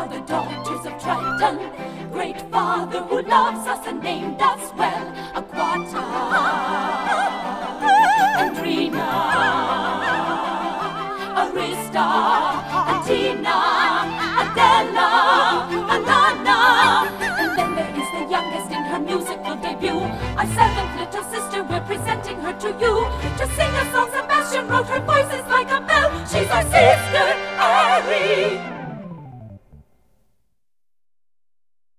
are the daughters of Triton, great father who loves us and named us well. Aquata, Andrina, Arista, Athena, Adela, Alana. And then there is the youngest in her musical debut, our seventh little sister, we're presenting her to you. To sing a song Sebastian wrote, her voice is like a bell. She's our sister.